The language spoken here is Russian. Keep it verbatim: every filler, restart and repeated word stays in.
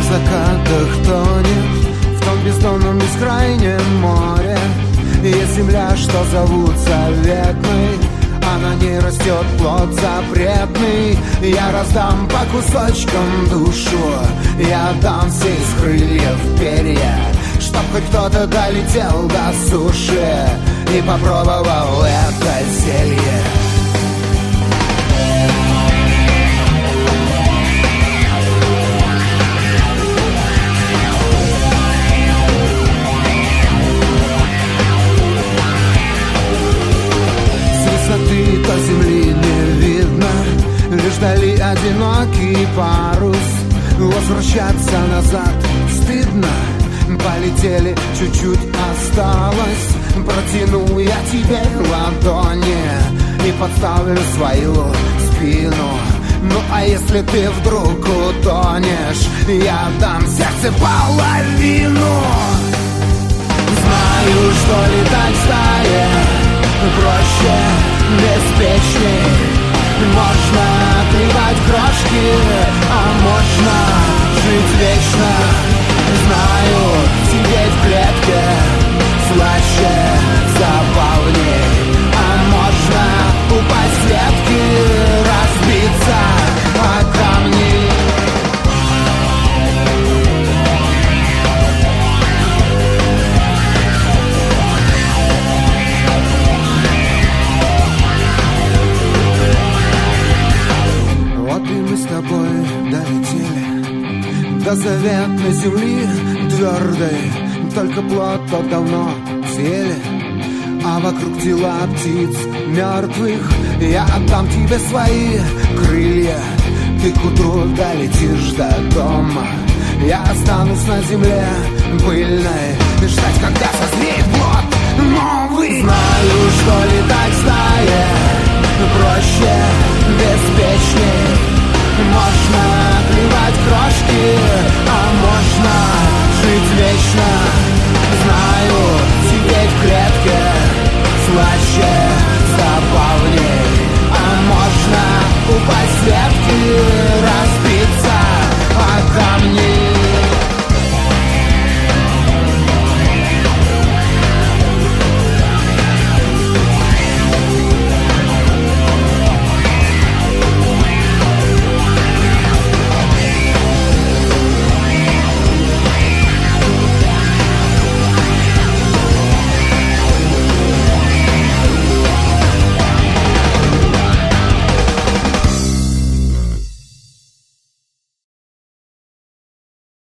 закатах тонет в том бездонном бескрайнем море. Есть земля, что зовут заветной, а на ней растет плод запретный. Я раздам по кусочкам душу, я отдам все из крыльев перья, чтоб хоть кто-то долетел до суши и попробовал это зелье. До земли не видно, лишь вдали одинокий парус. Возвращаться назад стыдно, полетели, чуть-чуть осталось. Протяну я тебе ладони и подставлю свою спину. Ну а если ты вдруг утонешь, я дам сердце половину. Знаю, что летать в стае проще, беспечней. Можно отливать крошки, а можно жить вечно. Знаю, сидеть в клетке слаще, забавней. А можно упасть с ветки, разбиться о камни. До заветной земли твердой, только плод тот давно съели, а вокруг тела птиц мертвых. Я отдам тебе свои крылья, ты к утру долетишь до дома. Я останусь на земле пыльной, ждать, когда созреет плод новый. Знаю, что летать в стае проще, беспечней. Можно отливать крошки, а можно жить вечно. Знаю, сидеть в клетке слаще, забавней. А можно упасть